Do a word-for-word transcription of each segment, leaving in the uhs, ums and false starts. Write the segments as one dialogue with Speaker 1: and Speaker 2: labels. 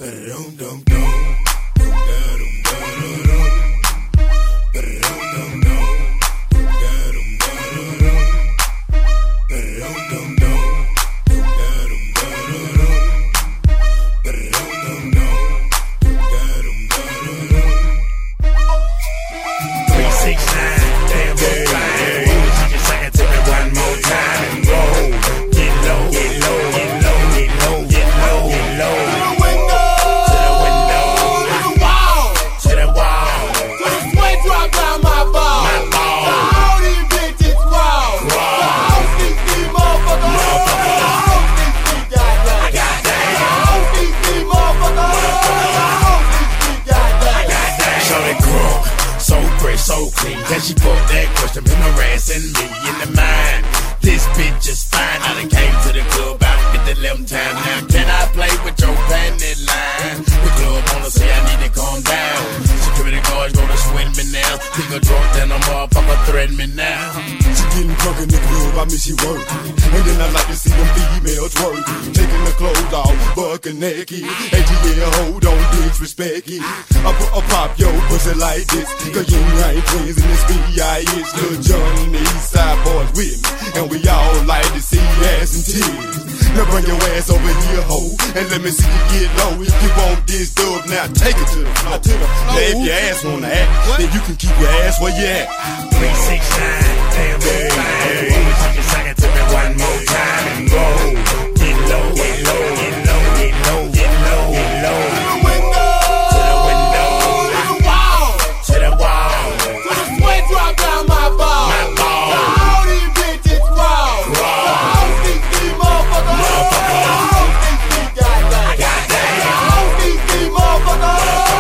Speaker 1: So clean, can she put that question, been harassing me in the mind. This bitch is fine, I done came to the club about fifty-eleven times. Now can I play with your panty line? The club wanna say I need to calm down. Security guards gonna swing me now. Think a drunk, then a motherfucker threaten me now.
Speaker 2: She getting drunk in the club, I miss she work. And then I like to see them females twerk. Taking the clothes off, bucking naked. A T L, hold on, disrespect it. I put a pop yo pussy like this. Cause you ain't twins in this B I H. Lil Jon and the East Side boys with me. And we all like to see ass and tears. Now bring your ass over here, ho, and let me see you get low. If you want this dub, now take it to the floor. Now if your ass wanna act, then you can keep your ass where you at.
Speaker 1: Three, six, nine, damn, hey, hey, hey. Just sing it to me one more time and go. Get low, get low, get low, get low, get low, get low. To the window, to the window, to the wall, to the wall, to the sweat drop down my ball, my ball. All these bitches raw, raw. All these these motherfuckers, motherfuckers. All these these goddamn, goddamn. All these these motherfuckers,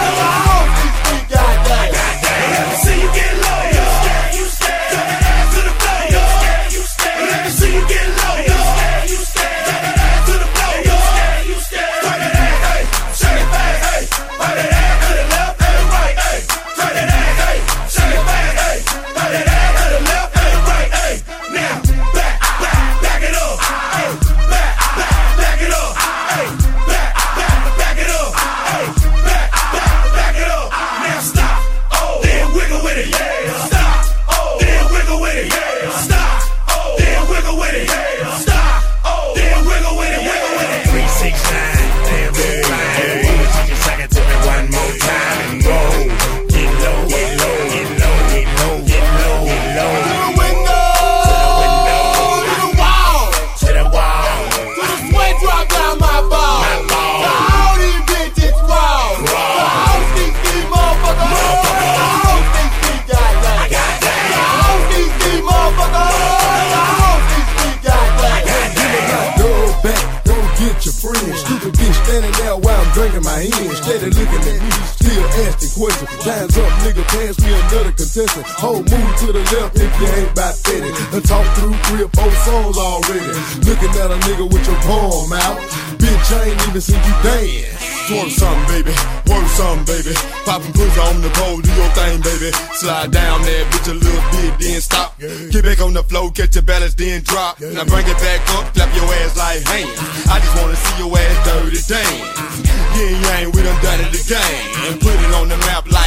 Speaker 1: all these these goddamn, goddamn. Let me see you get low, you scared, you scared. Turn that ass to the floor, you scared, you scared. Let me see you get low, you scared, you scared. Turn that ass to the floor, you scared, you scared. Turn that ass, hey, shake it fast, hey. Turn that ass to the left and the right, hey. Turn that ass, hey, shake it fast, hey. Turn that ass to the left and the right, hey. Now back, back, back it up, hey. Back, back, back it up, hey. Back, back, back it up, hey. Back, back, back it up. Now stop, oh, then wiggle with it, yeah. Stop, oh, then wiggle with it, yeah. Stop, oh, then wiggle with it, yeah. Stop, oh, then wiggle with it, wiggle with it. Three, six, nine, damn, hey, hey. Just sing it to me one more time and go. Get low, get low, get low, get low, get low, get low. To the window, to the window, to the wall, to the wall, to the sweat drop down my ball, my ball. All these bitches raw, raw. All these these motherfuckers, motherfuckers. All these these goddamn, goddamn. All these these motherfuckers, all these these goddamn, goddamn.
Speaker 2: Go back, go get your friends. Stupid bitch standing there while I'm drinking my hand. Steady looking at me, still asking questions. Time's up, nigga, pass me another contestant. Whole move to the left if you ain't about fitted. I talk through three or four songs already. Looking at a nigga with your palm out. Bitch, I ain't even seen you dance. Twerk something, baby, work something, baby. Poppin' pussy on the pole, do your thing, baby. Slide down there, bitch, a little bit, then stop. Get back on the floor, catch your balance, then drop. Now bring it back up, clap your ass like hands. I just wanna see your ass dirty dance. Yeah, yeah, we done done it again. And put it on the map like,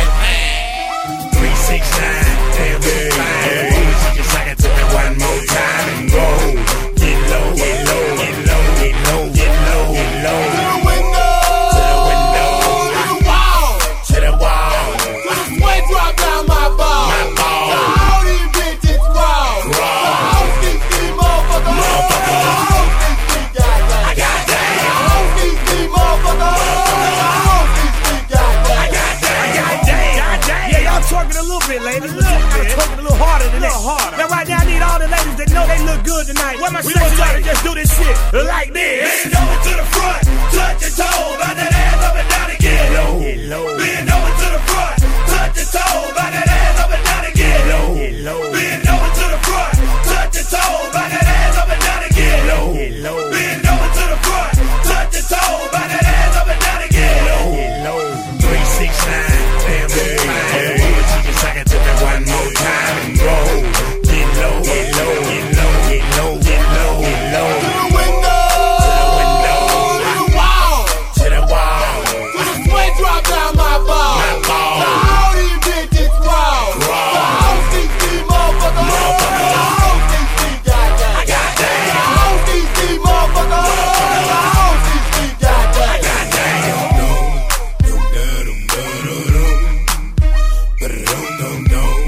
Speaker 2: hey.
Speaker 1: Three, six, nine, damn, hey, hey. Just sing it to me one more time and go. Get low, get low, get low, get low, get low, get low. To the window, to the window, to the wall, to the wall, to the sweat drop down my ball, my ball. All these bitches raw, raw. All these these motherfuckers, motherfuckers. All these these goddamn, goddamn. All these these motherfuckers, all these these goddamn, goddamn, goddamn.
Speaker 3: Yeah, y'all twerking a little bit, ladies. A little bit. Twerking a little harder
Speaker 1: Dum dum dum.